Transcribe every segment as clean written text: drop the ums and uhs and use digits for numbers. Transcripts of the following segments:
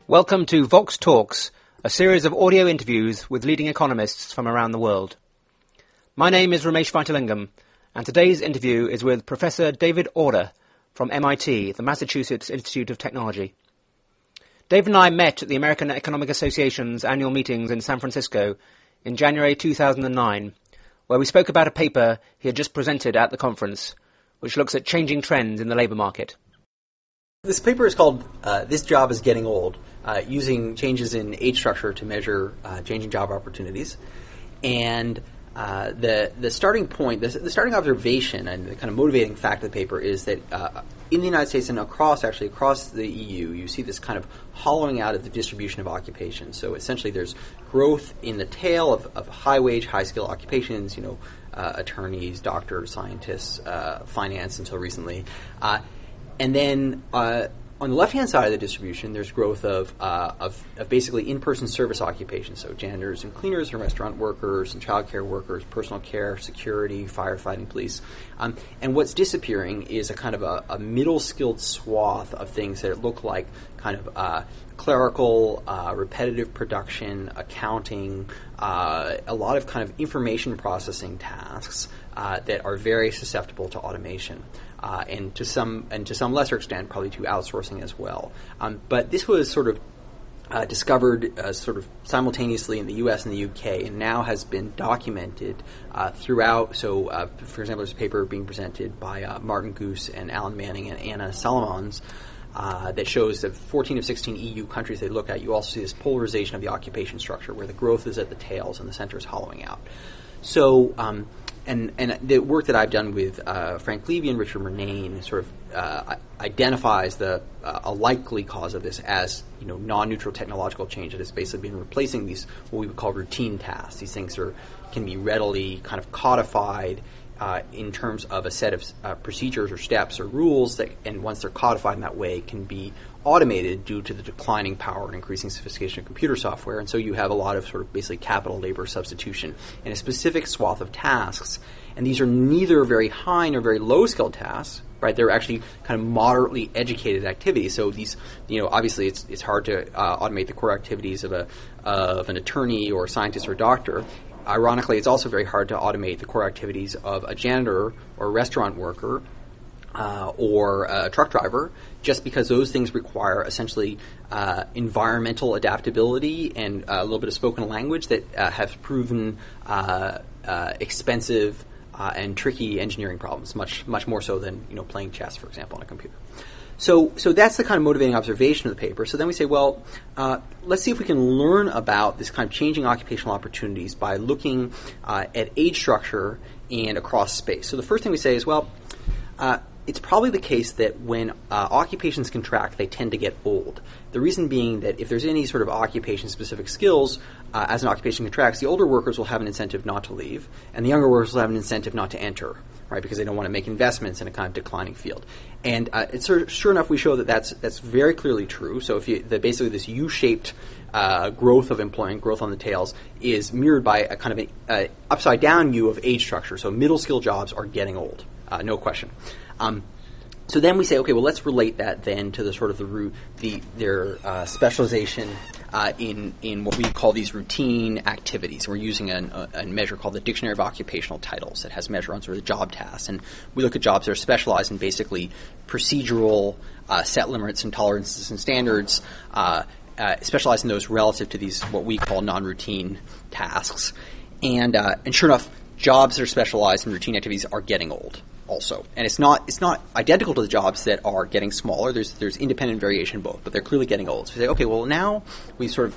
Welcome to Vox Talks, a series of audio interviews with leading economists from around the world. My name is Ramesh Vaidyanathan, and today's interview is with Professor David Auder from MIT, the Massachusetts Institute of Technology. David and I met at the American Economic Association's annual meetings in San Francisco in January 2009, where we spoke about a paper he had just presented at the conference, which looks at changing trends in the labour market. This paper is called This Job is Getting Old, using changes in age structure to measure changing job opportunities. And the starting point, the starting observation and the kind of motivating fact of the paper is that in the United States and across the EU, you see this kind of hollowing out of the distribution of occupations. So essentially there's growth in the tail of high-wage, high-skill occupations, attorneys, doctors, scientists, finance until recently. And then on the left-hand side of the distribution, there's growth of basically in-person service occupations, so janitors and cleaners and restaurant workers and childcare workers, personal care, security, firefighting, police. And what's disappearing is a kind of a middle-skilled swath of things that look like kind of clerical, repetitive production, accounting, a lot of kind of information processing tasks that are very susceptible to automation. And to some lesser extent, probably to outsourcing as well. But this was sort of discovered sort of simultaneously in the U.S. and the U.K. and now has been documented throughout. So, for example, there's a paper being presented by Martin Goose and Alan Manning and Anna Salomons that shows that 14 of 16 EU countries they look at, you also see this polarization of the occupation structure where the growth is at the tails and the center is hollowing out. So, and the work that I've done with Frank Levy and Richard Murnane sort of identifies a likely cause of this as non-neutral technological change that has basically been replacing these what we would call routine tasks. These things can be readily kind of codified in terms of a set of procedures or steps or rules that, and once they're codified in that way, can be automated due to the declining power and increasing sophistication of computer software. And so you have a lot of sort of basically capital labor substitution in a specific swath of tasks. And these are neither very high nor very low skilled tasks, right? They're actually kind of moderately educated activities. So these, obviously it's hard to automate the core activities of an attorney or a scientist or a doctor. Ironically, it's also very hard to automate the core activities of a janitor or a restaurant worker or a truck driver, just because those things require essentially environmental adaptability and a little bit of spoken language that have proven expensive and tricky engineering problems, much more so than playing chess, for example, on a computer. So that's the kind of motivating observation of the paper. So then we say, well, let's see if we can learn about this kind of changing occupational opportunities by looking at age structure and across space. So the first thing we say is, well, it's probably the case that when occupations contract, they tend to get old. The reason being that if there's any sort of occupation-specific skills, as an occupation contracts, the older workers will have an incentive not to leave, and the younger workers will have an incentive not to enter, right? Because they don't want to make investments in a kind of declining field. And it's sure enough, we show that that's very clearly true. So basically this U-shaped growth of employment, growth on the tails, is mirrored by a kind of an upside down U of age structure. So middle skill jobs are getting old, no question. So then we say, okay, well, let's relate that then to the sort of their specialization in what we call these routine activities. We're using a measure called the Dictionary of Occupational Titles that has a measure on sort of the job tasks. And we look at jobs that are specialized in basically procedural set limits and tolerances and standards, specialized in those relative to these what we call non-routine tasks. And sure enough, jobs that are specialized in routine activities are getting old also. And it's not identical to the jobs that are getting smaller. There's independent variation in both, but they're clearly getting old. So we say, okay, well now we've sort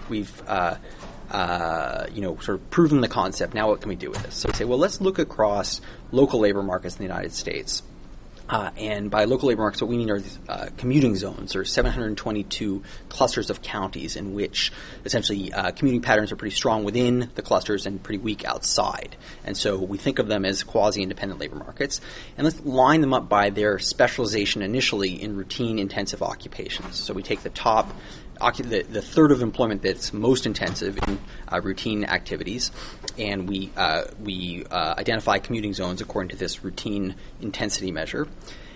of proven the concept. Now what can we do with this? So we say, well, let's look across local labor markets in the United States. And by local labor markets, what we mean are these, commuting zones. There are 722 clusters of counties in which essentially commuting patterns are pretty strong within the clusters and pretty weak outside. And so we think of them as quasi-independent labor markets. And let's line them up by their specialization initially in routine intensive occupations. So we take the top the third of employment that's most intensive in routine activities, and we identify commuting zones according to this routine intensity measure.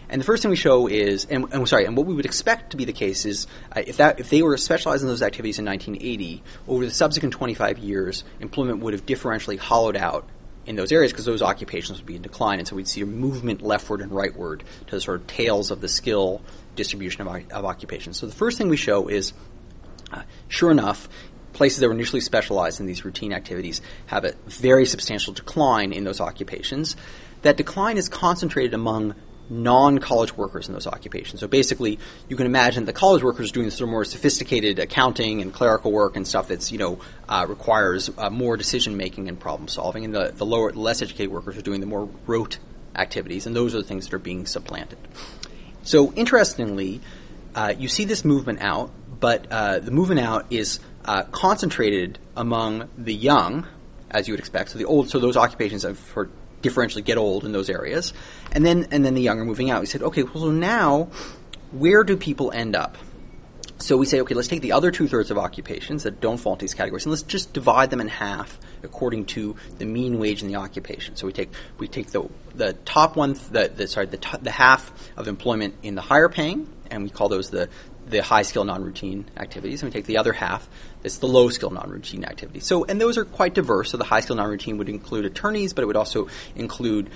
And the first thing we show is, and what we would expect to be the case is, if they were specialized in those activities in 1980, over the subsequent 25 years, employment would have differentially hollowed out in those areas because those occupations would be in decline, and so we'd see a movement leftward and rightward to the sort of tails of the skill distribution of occupations. So the first thing we show is, sure enough, places that were initially specialized in these routine activities have a very substantial decline in those occupations. That decline is concentrated among non-college workers in those occupations. So basically, you can imagine the college workers doing sort of more sophisticated accounting and clerical work and stuff that's, requires more decision-making and problem-solving, and the less educated workers are doing the more rote activities, and those are the things that are being supplanted. So interestingly, you see this movement out, but the movement out is concentrated among the young, as you would expect. So the old, so those occupations for differentially get old in those areas, and then the young are moving out. We said, okay, well, so now where do people end up? So we say, okay, let's take the other 2/3 of occupations that don't fall into these categories, and let's just divide them in half according to the mean wage in the occupation. So we take the top one, the half of employment in the higher paying, and we call those the high-skill non-routine activities, and we take the other half, that's the low-skill non-routine activities. So, and those are quite diverse. So the high-skill non-routine would include attorneys, but it would also include,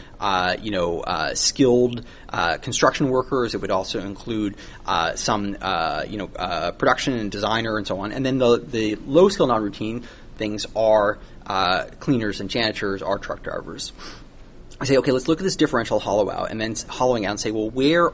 skilled construction workers. It would also include some, production and designer and so on. And then the low-skill non-routine things are cleaners and janitors, are truck drivers. I say, okay, let's look at this differential hollowing out and say, well,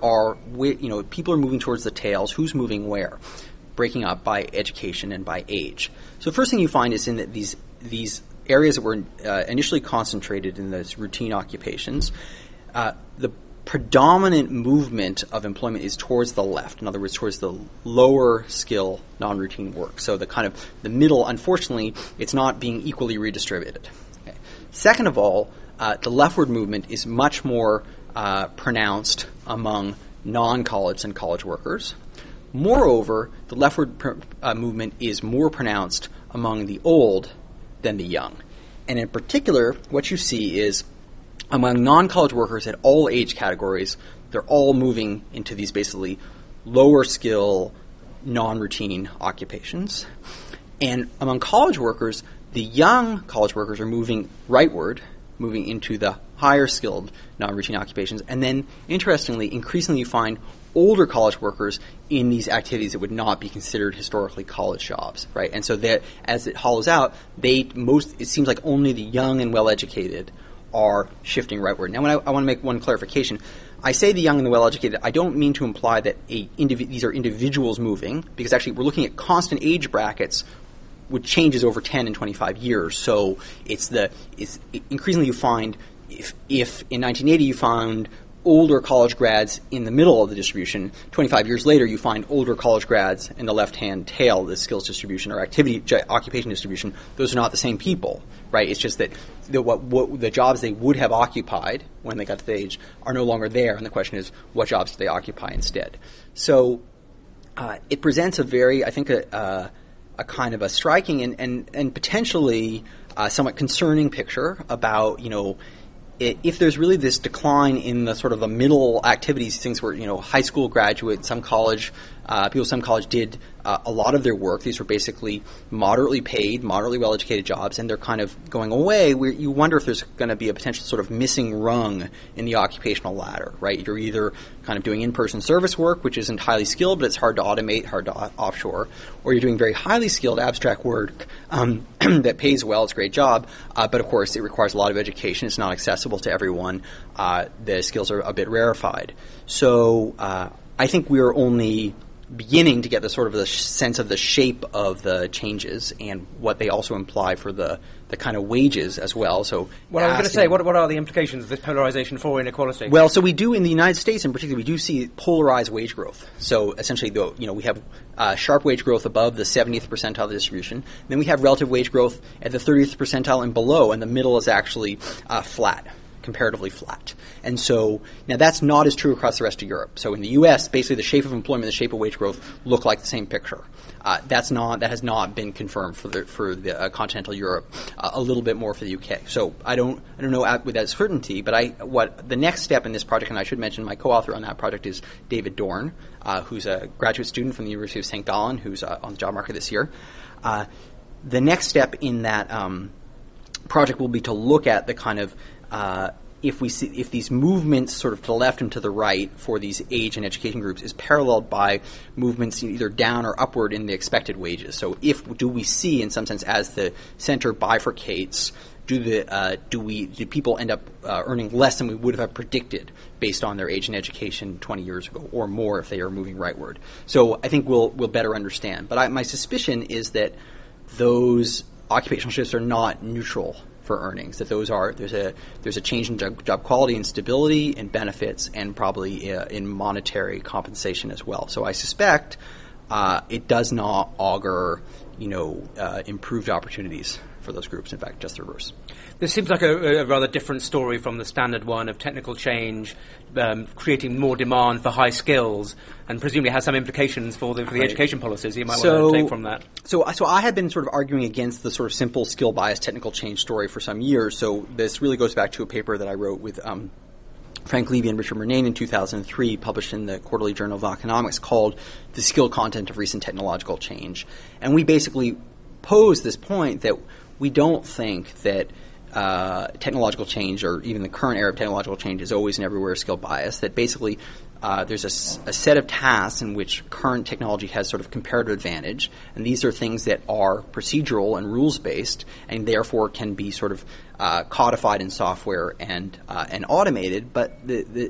people are moving towards the tails. Who's moving where? Breaking up by education and by age. So the first thing you find is in that these areas that were initially concentrated in those routine occupations, the predominant movement of employment is towards the left. In other words, towards the lower skill non-routine work. So the middle, unfortunately, it's not being equally redistributed. Okay. Second of all, the leftward movement is much more pronounced among non-college and college workers. Moreover, the leftward movement is more pronounced among the old than the young. And in particular, what you see is among non-college workers at all age categories, they're all moving into these basically lower skill, non-routine occupations. And among college workers, the young college workers are moving rightward, moving into the higher skilled non-routine occupations. And then, interestingly, increasingly you find older college workers in these activities that would not be considered historically college jobs, right? And so that as it hollows out, it seems like only the young and well-educated are shifting rightward. Now, I want to make one clarification. I say the young and the well-educated, I don't mean to imply that these are individuals moving, because actually we're looking at constant age brackets which changes over 10 and 25 years. So increasingly you find, if in 1980 you found older college grads in the middle of the distribution, 25 years later you find older college grads in the left-hand tail of the skills distribution or occupation distribution. Those are not the same people, right? It's just that the jobs they would have occupied when they got to the age are no longer there, and the question is, what jobs do they occupy instead? So it presents a kind of a striking and potentially somewhat concerning picture about, if there's really this decline in the sort of the middle activities, things where, high school graduates, some college did a lot of their work. These were basically moderately paid, moderately well-educated jobs, and they're kind of going away. You wonder if there's going to be a potential sort of missing rung in the occupational ladder, right? You're either kind of doing in-person service work, which isn't highly skilled, but it's hard to automate, hard to offshore, or you're doing very highly skilled abstract work that pays well, it's a great job, but of course it requires a lot of education. It's not accessible to everyone. The skills are a bit rarefied. So I think we're only beginning to get the sort of the sense of the shape of the changes and what they also imply for the kind of wages as well. So, I was going to say, what are the implications of this polarization for inequality? Well, so we do in the United States, in particular, we do see polarized wage growth. So essentially, we have sharp wage growth above the 70th percentile of the distribution. Then we have relative wage growth at the 30th percentile and below, and the middle is actually flat. comparatively flat. And so now that's not as true across the rest of Europe. So in the U.S., basically the shape of employment, the shape of wage growth look like the same picture. That has not been confirmed for the continental Europe. A little bit more for the UK. So I don't know with that certainty. But what the next step in this project, and I should mention my co-author on that project is David Dorn, who's a graduate student from the University of St. Gallen, who's on the job market this year. The next step in that project will be to look at the kind of if these movements sort of to the left and to the right for these age and education groups is paralleled by movements either down or upward in the expected wages. So do we see, in some sense, as the center bifurcates, do people end up earning less than we would have predicted based on their age and education 20 years ago, or more if they are moving rightward? So I think we'll better understand. But my suspicion is that those occupational shifts are not neutral for earnings, that there's a change in job quality and stability and benefits, and probably in monetary compensation as well. So I suspect it does not augur improved opportunities for those groups. In fact, just the reverse. This seems like a rather different story from the standard one of technical change, creating more demand for high skills, and presumably has some implications for the education policies you might want to take from that. So I have been sort of arguing against the sort of simple skill bias technical change story for some years. So this really goes back to a paper that I wrote with Frank Levy and Richard Murnane in 2003, published in the Quarterly Journal of Economics, called The Skill Content of Recent Technological Change. And we basically pose this point that we don't think that technological change, or even the current era of technological change, is always and everywhere skill bias, that basically there's a set of tasks in which current technology has sort of comparative advantage, and these are things that are procedural and rules-based, and therefore can be sort of codified in software and automated. But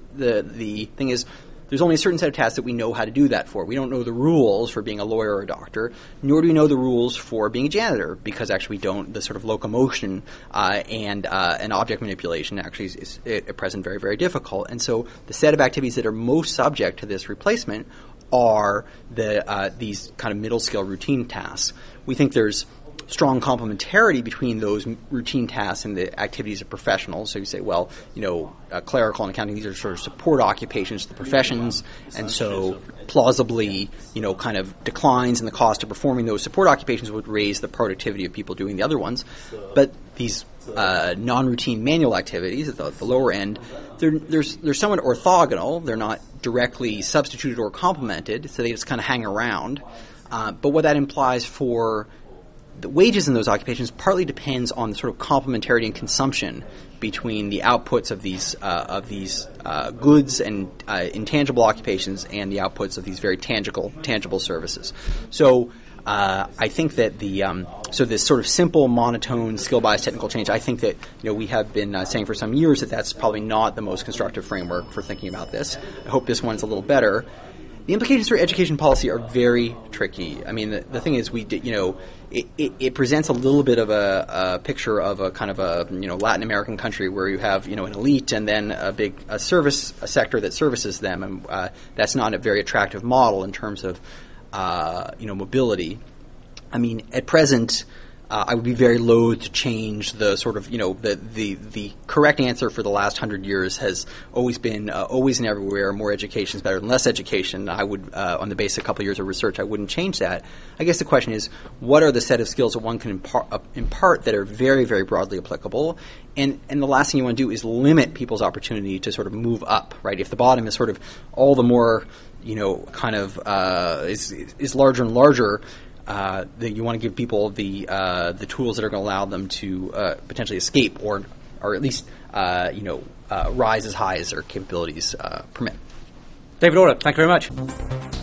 the thing is, there's only a certain set of tasks that we know how to do that for. We don't know the rules for being a lawyer or a doctor, nor do we know the rules for being a janitor, because actually we don't. The sort of locomotion and object manipulation actually is at present very, very difficult. And so the set of activities that are most subject to this replacement are these kind of middle scale routine tasks. We think there's strong complementarity between those routine tasks and the activities of professionals. So you say, well, clerical and accounting, these are sort of support occupations to the professions, and so plausibly, kind of declines in the cost of performing those support occupations would raise the productivity of people doing the other ones. But these non-routine manual activities at the lower end, they're somewhat orthogonal. They're not directly substituted or complemented, so they just kind of hang around. But what that implies for the wages in those occupations partly depends on the sort of complementarity and consumption between the outputs of these goods and intangible occupations and the outputs of these very tangible services. So I think that this sort of simple, monotone, skill bias technical change, I think that we have been saying for some years that that's probably not the most constructive framework for thinking about this. I hope this one's a little better. The implications for education policy are very tricky. I mean, the thing is, it presents a little bit of a picture of a kind of a Latin American country where you have an elite and then a sector that services them, and that's not a very attractive model in terms of mobility. I mean, at present, I would be very loath to change the sort of the correct answer for the last 100 years has always been always and everywhere more education is better than less education. I would on the basis of a couple of years of research, I wouldn't change that. I guess the question is, what are the set of skills that one can impart that are very, very broadly applicable? And the last thing you want to do is limit people's opportunity to sort of move up, right? If the bottom is sort of all the more is larger and larger, that you want to give people the tools that are going to allow them to potentially escape or at least rise as high as their capabilities permit. David Order, thank you very much.